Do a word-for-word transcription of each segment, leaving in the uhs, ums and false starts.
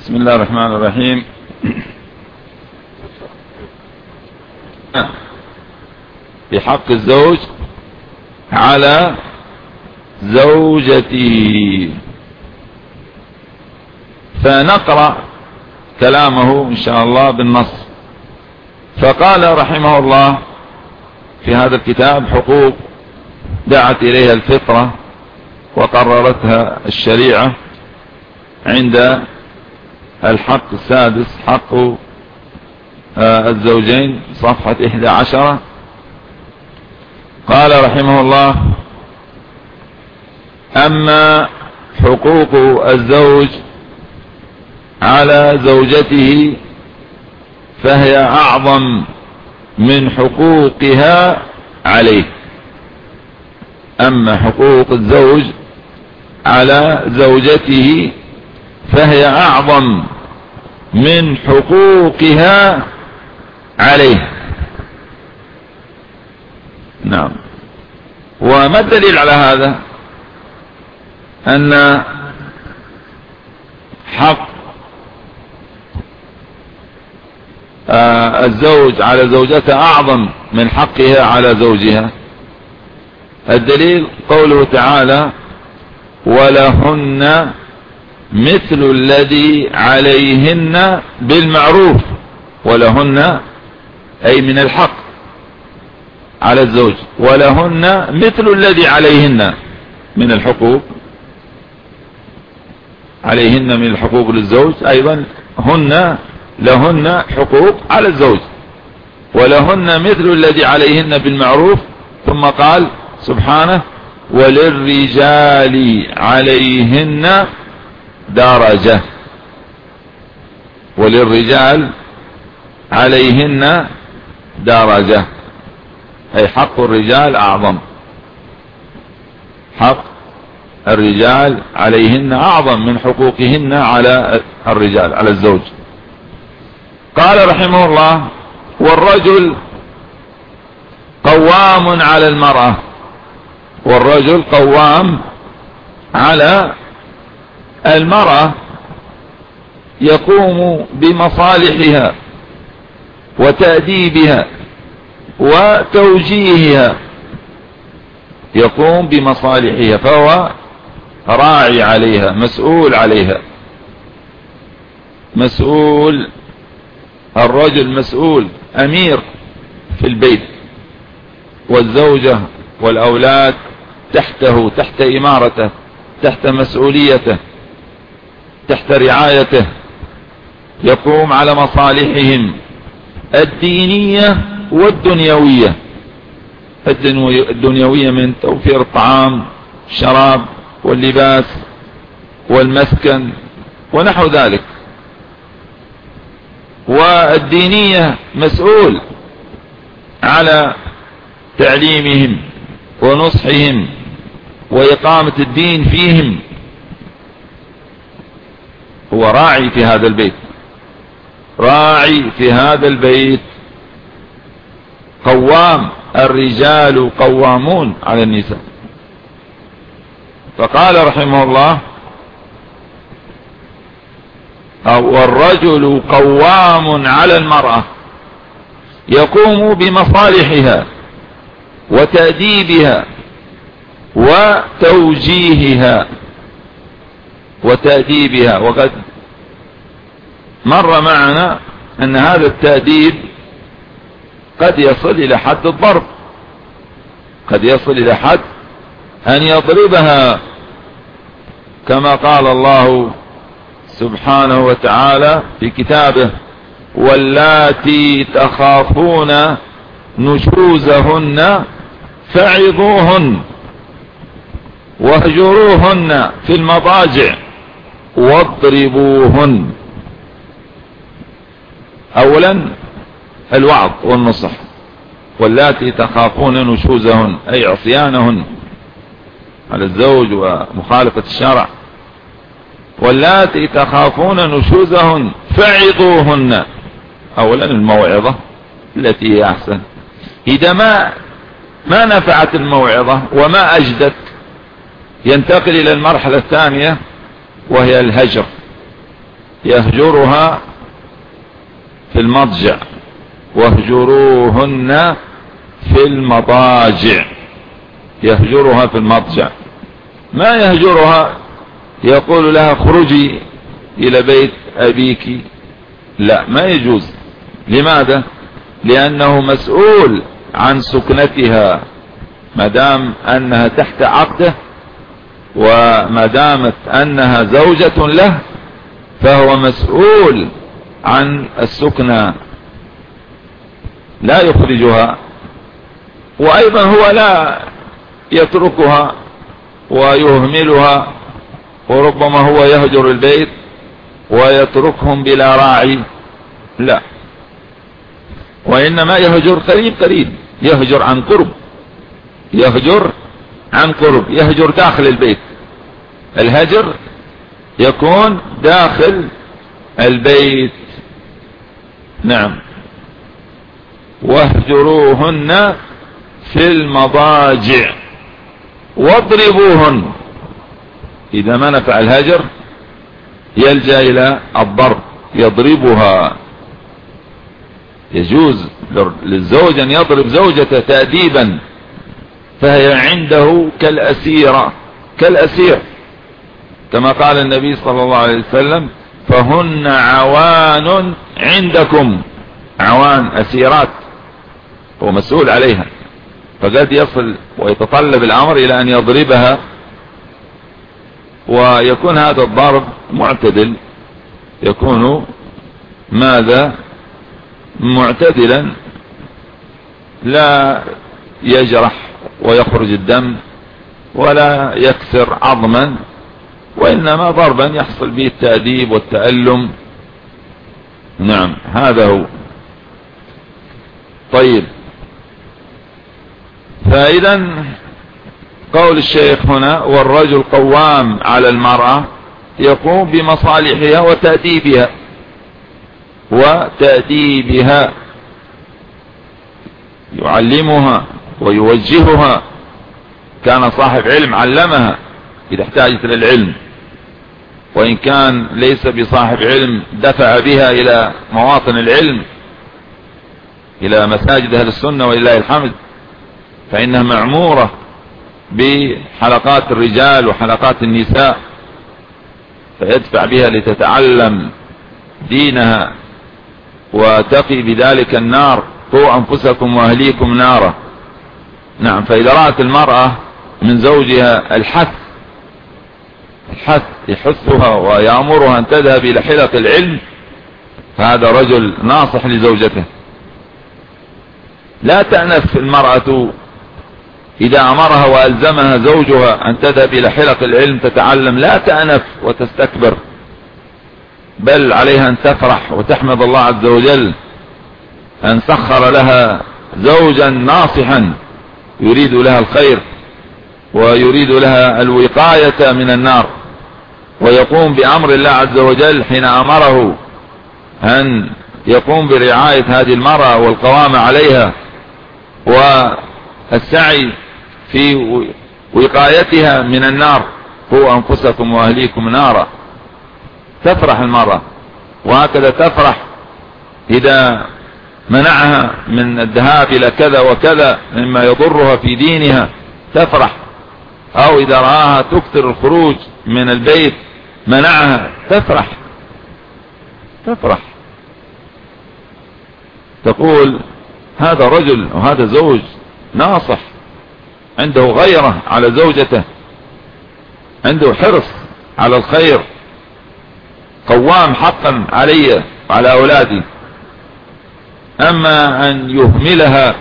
بسم الله الرحمن الرحيم. بحق الزوج على زوجته. فنقرأ كلامه إن شاء الله بالنص. فقال رحمه الله في هذا الكتاب: حقوق دعت إليها الفطرة وقررتها الشريعة عند الحق السادس، حق الزوجين، صفحة إحدى عشرة. قال رحمه الله: أما حقوق الزوج على زوجته فهي أعظم من حقوقها عليه. أما حقوق الزوج على زوجته فهي أعظم من حقوقها عليه. نعم. وما الدليل على هذا؟ أن حق الزوج على زوجته أعظم من حقها على زوجها. الدليل قوله تعالى: ولهن مثل الذي عليهن بالمعروف. ولهن أي من الحق على الزوج، ولهن مثل الذي عليهن من الحقوق. عليهن من الحقوق للزوج، أيضا هن لهن حقوق على الزوج، ولهن مثل الذي عليهن بالمعروف. ثم قال سبحانه: وللرجال عليهن درجة. وللرجال عليهن درجة، أي حق الرجال أعظم. حق الرجال عليهن أعظم من حقوقهن على الرجال على الزوج. قال رحمه الله: والرجل قوام على المرأة. والرجل قوام على المرأة، يقوم بمصالحها وتأديبها وتوجيهها. يقوم بمصالحها، فهو راعي عليها، مسؤول عليها، مسؤول. الرجل مسؤول، أمير في البيت، والزوجة والأولاد تحته، تحت إمارته، تحت مسؤوليته، تحت رعايته. يقوم على مصالحهم الدينية والدنيوية. الدنيوية من توفير الطعام، الشراب، واللباس، والمسكن، ونحو ذلك. والدينية مسؤول على تعليمهم ونصحهم وإقامة الدين فيهم. هو راعي في هذا البيت، راعي في هذا البيت، قوام. الرجال قوامون على النساء. فقال رحمه الله: والرجل قوام على المرأة، يقوم بمصالحها وتأديبها وتوجيهها وتأديبها. وقد مر معنا أن هذا التأديب قد يصل إلى حد الضرب، قد يصل إلى حد أن يضربها، كما قال الله سبحانه وتعالى في كتابه: واللاتي تخافون نشوزهن فعظوهن واهجروهن في المضاجع واضربوهن. أولا الوعظ والنصح. واللاتي تخافون نشوزهن أي عصيانهن على الزوج ومخالفة الشرع. واللاتي تخافون نشوزهن فعظوهن. أولا الموعظة التي هي أحسن. إذا ما ما نفعت الموعظة وما أجدت، ينتقل إلى المرحلة الثانية وهي الهجر. يهجرها في المضجع، واهجروهن في المضاجع. يهجرها في المضجع، ما يهجرها يقول لها اخرجي إلى بيت أبيك، لا، ما يجوز. لماذا؟ لأنه مسؤول عن سكنتها ما دام أنها تحت عقده، وما دامت أنها زوجة له فهو مسؤول عن السكنة، لا يخرجها. وأيضا هو لا يتركها ويهملها، وربما هو يهجر البيت ويتركهم بلا راعي، لا، وإنما يهجر قريب قريب، يهجر عن قرب، يهجر عن قرب، يهجر داخل البيت. الهجر يكون داخل البيت. نعم. واهجروهن في المضاجع واضربوهن. إذا ما نفع الهجر يلجأ إلى الضرب، يضربها. يجوز للزوج أن يضرب زوجته تأديبا، فهي عنده كالأسيرة، كالأسير، كما قال النبي صلى الله عليه وسلم: فهن عوان عندكم. عوان أسيرات، هو مسؤول عليها، فقد يصل ويتطلب الأمر إلى أن يضربها، ويكون هذا الضرب معتدل، يكون ماذا؟ معتدلا، لا يجرح ويخرج الدم ولا يكسر عظما، وإنما ضربا يحصل به التأديب والتألم. نعم، هذا هو. طيب، فإذا قول الشيخ هنا: والرجل قوام على المرأة، يقوم بمصالحها وتأديبها وتأديبها، يعلمها ويوجهها. كان صاحب علم علمها إذا احتاجت للعلم، وإن كان ليس بصاحب علم دفع بها إلى مواطن العلم، إلى مساجد أهل السنة ولله الحمد، فإنها معمورة بحلقات الرجال وحلقات النساء، فيدفع بها لتتعلم دينها وتقي بذلك النار: قوا أنفسكم وأهليكم نارا. نعم. فإذا رأت المرأة من زوجها الحث الحث يحثها ويأمرها أن تذهب إلى حلق العلم، فهذا رجل ناصح لزوجته. لا تأنف المرأة إذا أمرها وألزمها زوجها أن تذهب إلى حلق العلم تتعلم، لا تأنف وتستكبر، بل عليها أن تفرح وتحمد الله عز وجل أن سخر لها زوجا ناصحا يريد لها الخير ويريد لها الوقاية من النار، ويقوم بأمر الله عز وجل حين أمره أن يقوم برعاية هذه المرأة والقوام عليها والسعي في وقايتها من النار: قوا أنفسكم وأهليكم نارا. تفرح المرأة، وهكذا تفرح إذا منعها من الذهاب إلى كذا وكذا مما يضرها في دينها، تفرح. أو إذا رآها تكثر الخروج من البيت منعها، تفرح تفرح تقول: هذا رجل وهذا زوج ناصح، عنده غيرة على زوجته، عنده حرص على الخير، قوام حقا علي وعلى أولادي. أما أن يهملها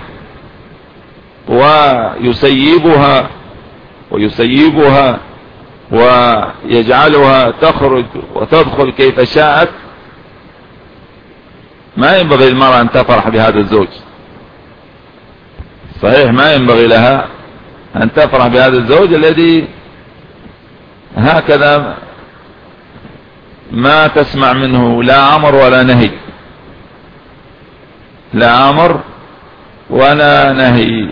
ويسيبها ويسيبها ويجعلها تخرج وتدخل كيف شاءت، ما ينبغي المرأة أن تفرح بهذا الزوج. صحيح، ما ينبغي لها أن تفرح بهذا الزوج الذي هكذا ما تسمع منه لا أمر ولا نهي، لا أمر ولا نهي.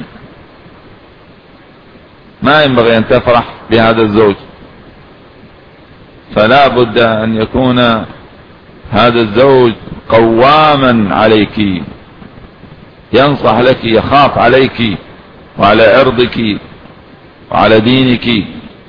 ما ينبغي أن تفرح بهذا الزوج، فلا بد أن يكون هذا الزوج قواما عليك، ينصح لك، يخاف عليك وعلى عرضك وعلى دينك.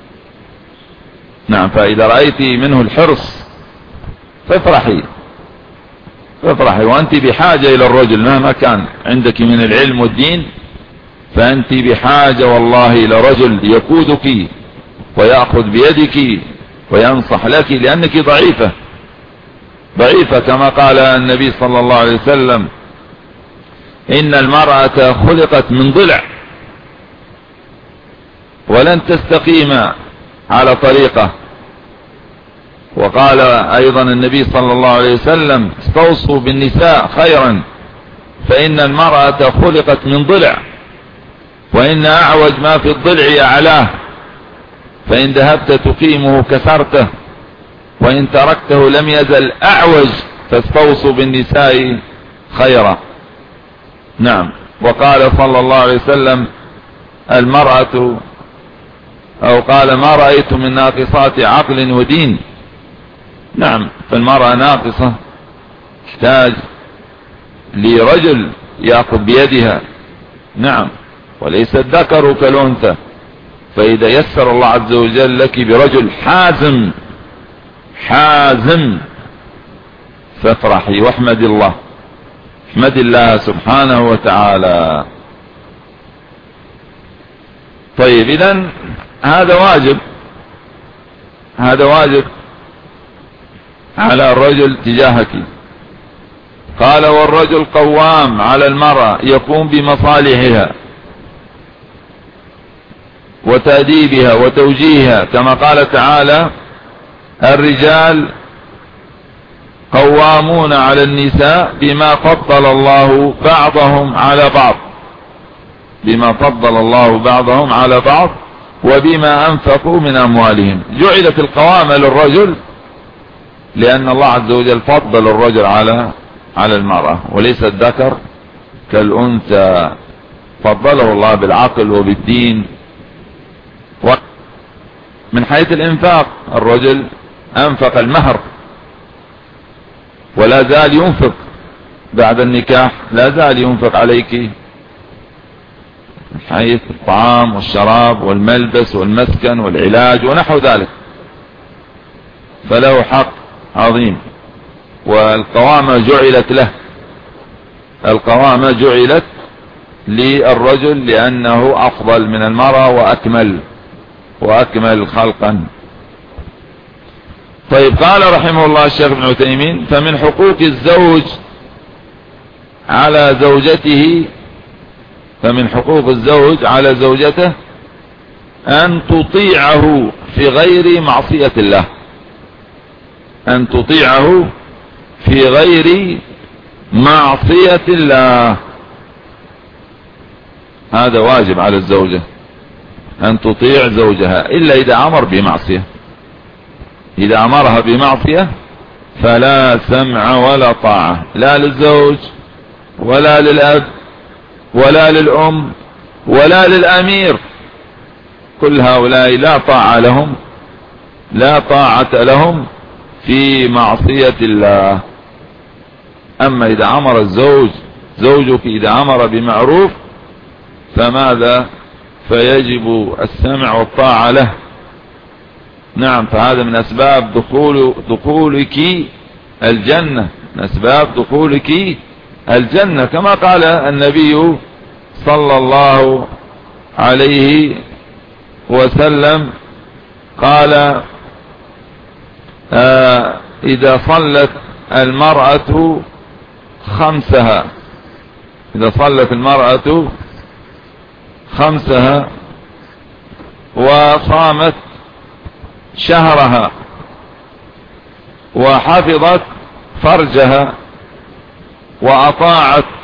نعم. فإذا رأيت منه الحرص فافرحي فافرحي، وأنت بحاجة إلى الرجل مهما كان عندك من العلم والدين، فأنت بحاجة والله إلى رجل يقودك ويأخذ بيدك وينصح لك، لأنك ضعيفة ضعيفة كما قال النبي صلى الله عليه وسلم: إن المرأة خلقت من ضلع ولن تستقيم على طريقة. وقال أيضا النبي صلى الله عليه وسلم: استوصوا بالنساء خيرا فإن المرأة خلقت من ضلع وإن أعوج ما في الضلع أعلاه، فإن ذهبت تقيمه كسرته وإن تركته لم يزل أعوج، فاستوصوا بالنساء خيرا. نعم. وقال صلى الله عليه وسلم: المرأة، أو قال: ما رأيت من ناقصات عقل ودين. نعم. فالمرأة ناقصة تحتاج لرجل يأخذ بيدها. نعم. وليس الذكر كالأنثى. فإذا يسر الله عز وجل لك برجل حازم حازم فافرحي واحمد الله، احمد الله سبحانه وتعالى. طيب، إذن هذا واجب هذا واجب على الرجل تجاهك. قال: والرجل قوام على المرأة، يقوم بمصالحها وتأديبها وتوجيهها، كما قال تعالى: الرجال قوامون على النساء بما فضل الله بعضهم على بعض بما فضل الله بعضهم على بعض وبما أنفقوا من أموالهم. جعلت القوامة للرجل لأن الله عز وجل فضل الرجل على على المرأة، وليس الذكر كالأنثى، فضله الله بالعقل وبالدين. من حيث الإنفاق، الرجل أنفق المهر ولا زال ينفق بعد النكاح، لا زال ينفق عليك من حيث الطعام والشراب والملبس والمسكن والعلاج ونحو ذلك، فله حق عظيم. والقوامة جعلت له القوامة جعلت للرجل لأنه أفضل من المرأة وأكمل وأكمل خلقا. طيب، قال رحمه الله الشيخ ابن عثيمين: فمن حقوق الزوج على زوجته فمن حقوق الزوج على زوجته أن تطيعه في غير معصية الله أن تطيعه في غير معصية الله. هذا واجب على الزوجة أن تطيع زوجها، إلا إذا أمر بمعصية. إذا أمرها بمعصية فلا سمع ولا طاعة، لا للزوج ولا للأب ولا للأم ولا للأمير. كل هؤلاء لا طاعة لهم لا طاعة لهم في معصية الله. أما إذا أمر الزوج زوجك إذا أمر بمعروف فماذا؟ فيجب السمع والطاعة له. نعم. فهذا من أسباب دخول دخولك الجنة من أسباب دخولك الجنة، كما قال النبي صلى الله عليه وسلم، قال: آه إذا صلت المرأة خمسها إذا صلت المرأة خمسها وصامت شهرها وحفظت فرجها وأطاعت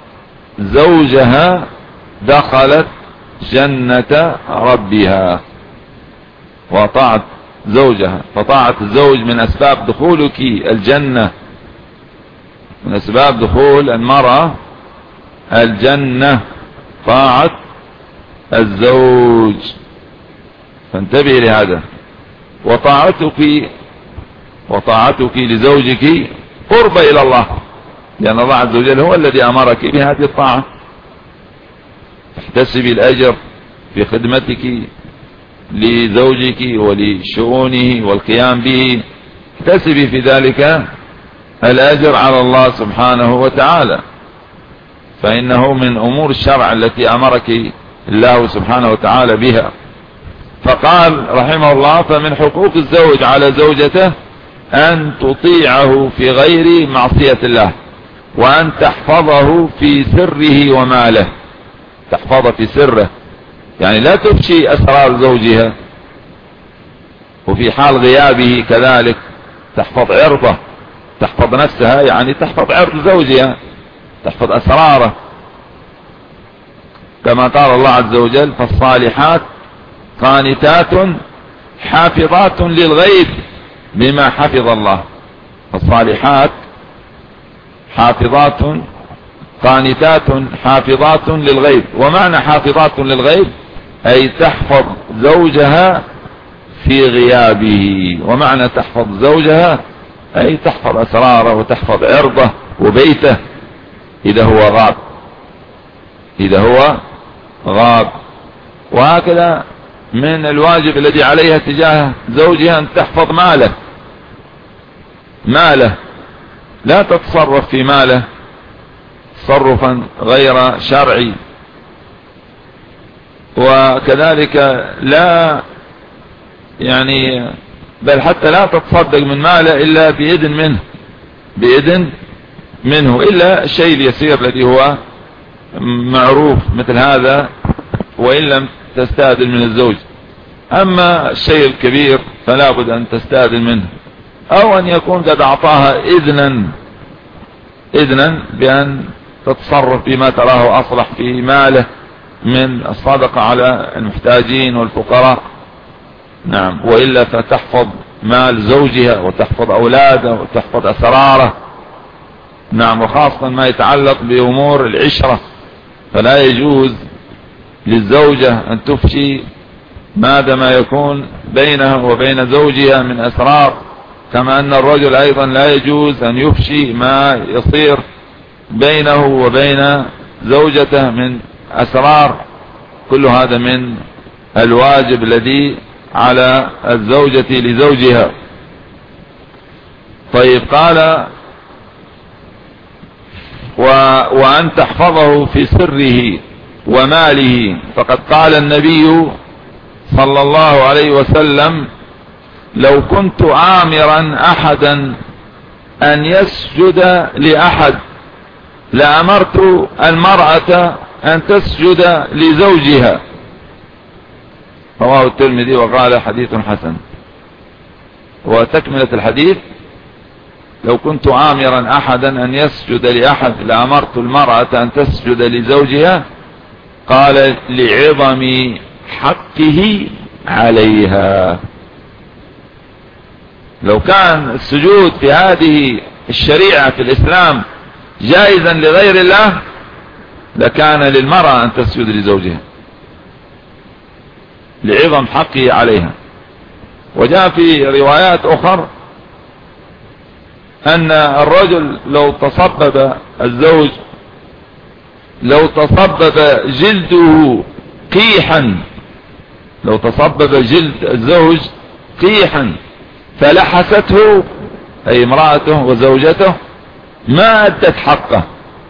زوجها دخلت جنة ربها. وأطاعت زوجها، فطاعة الزوج من أسباب دخولك الجنة من أسباب دخول المرأة الجنة طاعة الزوج، فانتبه لهذا. وطاعتك وطاعتك لزوجك قرب إلى الله، لأن الله عز وجل هو الذي أمرك بهذه الطاعة. احتسبي الأجر في خدمتك لزوجك ولشؤونه والقيام به، احتسبي في ذلك الأجر على الله سبحانه وتعالى، فإنه من أمور الشرع التي أمرك الله سبحانه وتعالى بها. فقال رحمه الله: فمن حقوق الزوج على زوجته أن تطيعه في غير معصية الله، وأن تحفظه في سره وماله. تحفظه في سره يعني لا تفشي أسرار زوجها، وفي حال غيابه كذلك تحفظ عرضه، تحفظ نفسها يعني تحفظ عرض زوجها، تحفظ أسراره، كما قال الله عز وجل: فالصالحات قانتات حافظات للغيب بما حفظ الله. فالصالحات حافظات قانتات حافظات للغيب. ومعنى حافظات للغيب أي تحفظ زوجها في غيابه، ومعنى تحفظ زوجها أي تحفظ أسراره وتحفظ عرضه وبيته إذا هو غاب، إذا هو غاب. وهكذا من الواجب الذي عليها تجاه زوجها أن تحفظ ماله، ماله لا تتصرف في ماله تصرفا غير شرعي، وكذلك لا يعني بل حتى لا تتصدق من ماله إلا بإذن منه، بإذن منه، إلا الشيء اليسير الذي هو معروف مثل هذا، وإن لم تستأذن من الزوج. أما الشيء الكبير فلا بد أن تستأذن منه، أو أن يكون قد أعطاها إذنا إذنا بأن تتصرف بما تراه أصلح في ماله من الصدقة على المحتاجين والفقراء. نعم، وإلا فتحفظ مال زوجها وتحفظ أولاده وتحفظ أسراره. نعم، وخاصة ما يتعلق بأمور العشرة، فلا يجوز للزوجة أن تفشي ماذا ما يكون بينها وبين زوجها من أسرار، كما أن الرجل أيضا لا يجوز أن يفشي ما يصير بينه وبين زوجته من أسرار. كل هذا من الواجب الذي على الزوجة لزوجها. طيب، قال: و... وأن تحفظه في سره وماله، فقد قال النبي صلى الله عليه وسلم: لو كنت آمرا أحدا أن يسجد لأحد لأمرت المرأة أن تسجد لزوجها. رواه الترمذي وقال حديث حسن. وتكملة الحديث: لو كنت آمرا أحدا أن يسجد لأحد لأمرت المرأة أن تسجد لزوجها، قال: لعظم حقه عليها. لو كان السجود في هذه الشريعة في الإسلام جائزا لغير الله لكان للمرأة أن تسجد لزوجها لعظم حقه عليها. وجاء في روايات أخرى أن الرجل لو تصبب الزوج لو تصبب جلده قيحا لو تصبب جلد الزوج قيحا فلحسته أي امرأته وزوجته ما أدت حقه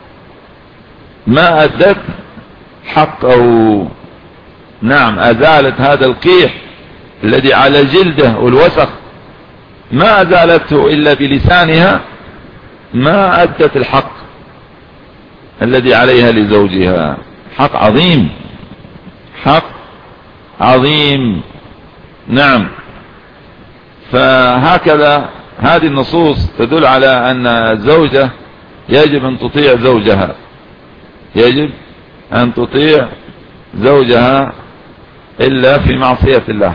ما أدت حقه. نعم، أزالت هذا القيح الذي على جلده والوسخ، ما أزالته إلا بلسانها، ما أدت الحق الذي عليها لزوجها. حق عظيم، حق عظيم. نعم، فهكذا هذه النصوص تدل على أن الزوجة يجب أن تطيع زوجها يجب أن تطيع زوجها إلا في معصية الله.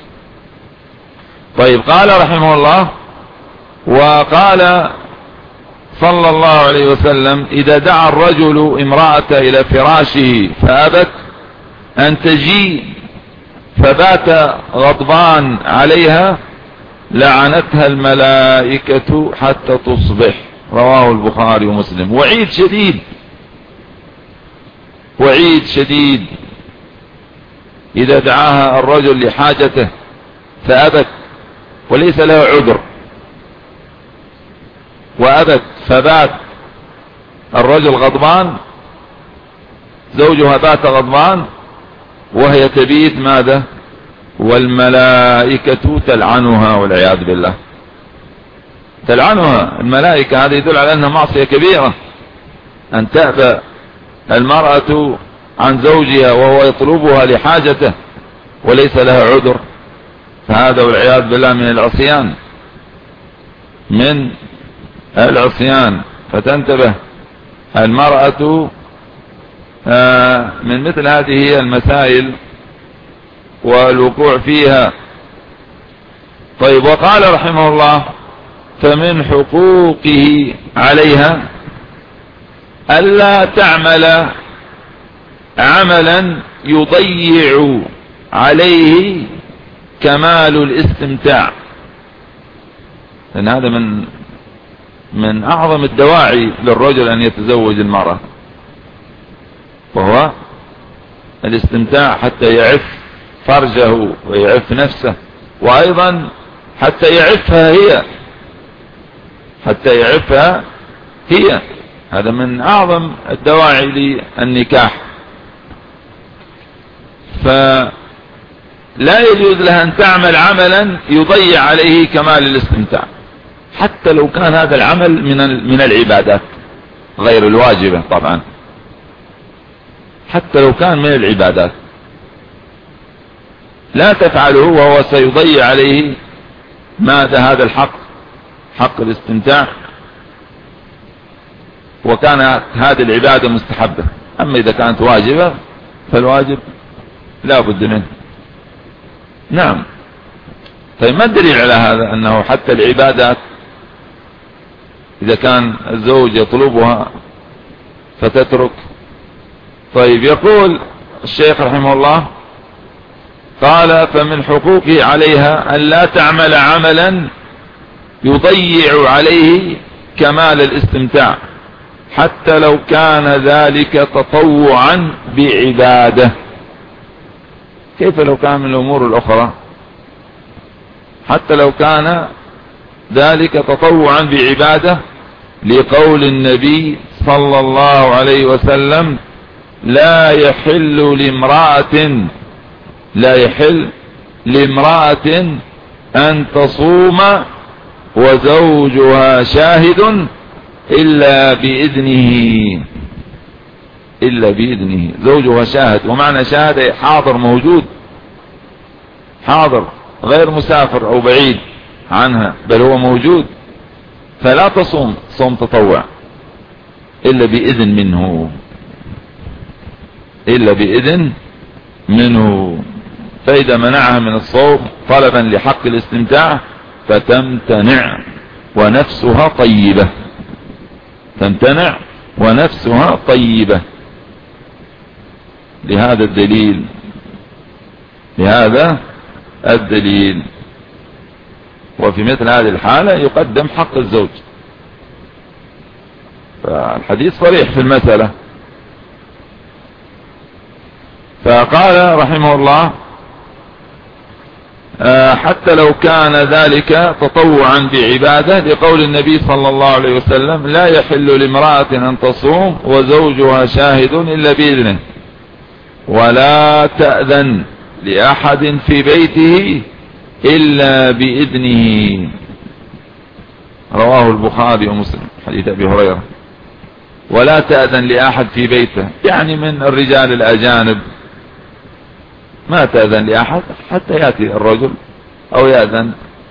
طيب، قال رحمه الله: وقال صلى الله عليه وسلم: إذا دعا الرجل امرأة إلى فراشه فأبت أن تجي فبات غضبان عليها لعنتها الملائكة حتى تصبح. رواه البخاري ومسلم. وعيد شديد، وعيد شديد إذا دعاها الرجل لحاجته فأبت وليس له عذر وأبت، فبات الرجل غضبان، زوجها بات غضبان وهي تبيت ماذا؟ والملائكة تلعنها والعياذ بالله، تلعنها الملائكة. هذا يدل على أنها معصية كبيرة، أن تأبى المرأة عن زوجها وهو يطلبها لحاجته وليس لها عذر، فهذا والعياذ بالله من العصيان، من العصيان. فتنتبه المرأة من مثل هذه المسائل والوقوع فيها. طيب، وقال رحمه الله: فمن حقوقه عليها ألا تعمل عملا يضيع عليه كمال الاستمتاع، لأن هذا من من أعظم الدواعي للرجل أن يتزوج المرأة، وهو الاستمتاع حتى يعف فرجه ويعف نفسه، وأيضا حتى يعفها هي، حتى يعفها هي. هذا من أعظم الدواعي للنكاح. فلا يجوز لها أن تعمل عملا يضيع عليه كمال الاستمتاع، حتى لو كان هذا العمل من من العبادات غير الواجبة طبعا، حتى لو كان من العبادات لا تفعله وهو سيضيع عليه ماذا؟ هذا الحق، حق الاستمتاع، وكانت هذه العبادة مستحبة. أما إذا كانت واجبة فالواجب لا بد منه. نعم. طيب، ما الدليل على هذا؟ أنه حتى العبادات إذا كان الزوج يطلبها فتترك. طيب، يقول الشيخ رحمه الله: قال: فمن حقوقه عليها أن لا تعمل عملا يضيع عليه كمال الاستمتاع، حتى لو كان ذلك تطوعا بعبادة. كيف لو كان من الأمور الأخرى؟ حتى لو كان ذلك تطوعا بعبادة، لقول النبي صلى الله عليه وسلم: لا يحل لامرأة لا يحل لامرأة أن تصوم وزوجها شاهد إلا بإذنه إلا بإذنه زوجها شاهد. ومعنى شاهد حاضر، موجود، حاضر، غير مسافر أو بعيد عنها، بل هو موجود. فلا تصوم صوم تطوع إلا بإذن منه إلا بإذن منه. فإذا منعها من الصوم طلبا لحق الاستمتاع فتمتنع ونفسها طيبة تمتنع ونفسها طيبة لهذا الدليل لهذا الدليل وفي مثل هذه الحالة يقدم حق الزوج. فالحديث صريح في المسألة. فقال رحمه الله: حتى لو كان ذلك تطوعا بعبادة، لقول النبي صلى الله عليه وسلم: لا يحل لامرأة أن تصوم وزوجها شاهد إلا بإذنه، ولا تأذن لأحد في بيته إلا بإذنه. رواه البخاري ومسلم، حديث أبي هريرة. ولا تأذن لأحد في بيته، يعني من الرجال الأجانب ما تأذن لأحد حتى يأتي الرجل أو يأذن.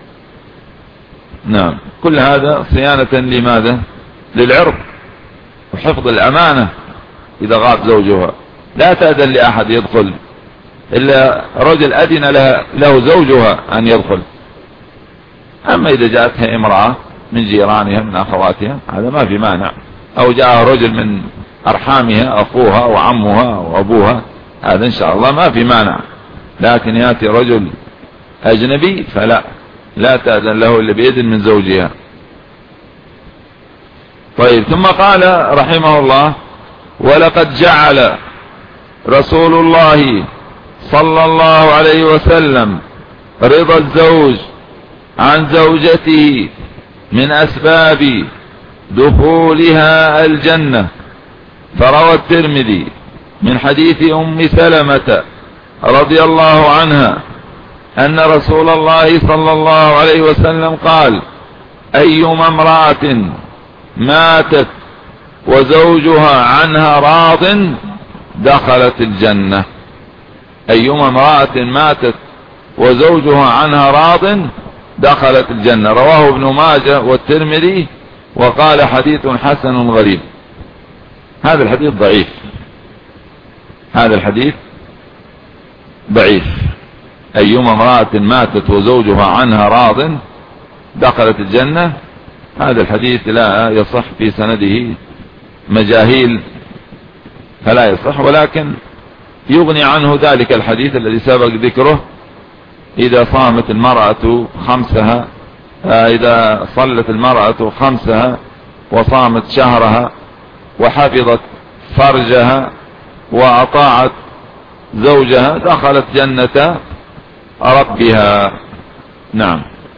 نعم. كل هذا صيانة لماذا؟ للعرض وحفظ الأمانة. إذا غاب زوجها لا تأذن لأحد يدخل إلا رجل أذن له, له زوجها أن يدخل. أما إذا جاءتها امرأة من جيرانها من أخواتها هذا ما في مانع، أو جاء رجل من أرحامها أخوها وعمها وأبوها، هذا إن شاء الله ما في مانع. لكن يأتي رجل أجنبي فلا لا تأذن له إلا بإذن من زوجها. طيب ثم قال رحمه الله: ولقد جعل رسول الله صلى الله عليه وسلم رضا الزوج عن زوجته من أسباب دخولها الجنة. فروى الترمذي من حديث أم سلمة رضي الله عنها أن رسول الله صلى الله عليه وسلم قال: أيما امرأة ماتت وزوجها عنها راض دخلت الجنة. أيما امرأة ماتت وزوجها عنها راض دخلت الجنة. رواه ابن ماجه والترمذي وقال: حديث حسن غريب. هذا الحديث ضعيف، هذا الحديث ضعيف. أيما امرأة ماتت وزوجها عنها راض دخلت الجنة، هذا الحديث لا يصح، في سنده مجاهيل فلا يصح، ولكن يغني عنه ذلك الحديث الذي سبق ذكره: إذا صامت المرأة خمسها إذا صلت المرأة خمسها وصامت شهرها وحفظت فرجها وأطاعت زوجها دخلت جنة ربها. نعم.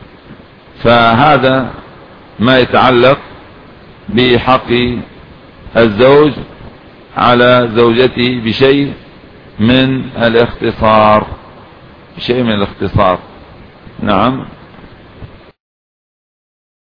فهذا ما يتعلق بحق الزوج على زوجته بشيء من الاختصار، بشيء من الاختصار. نعم.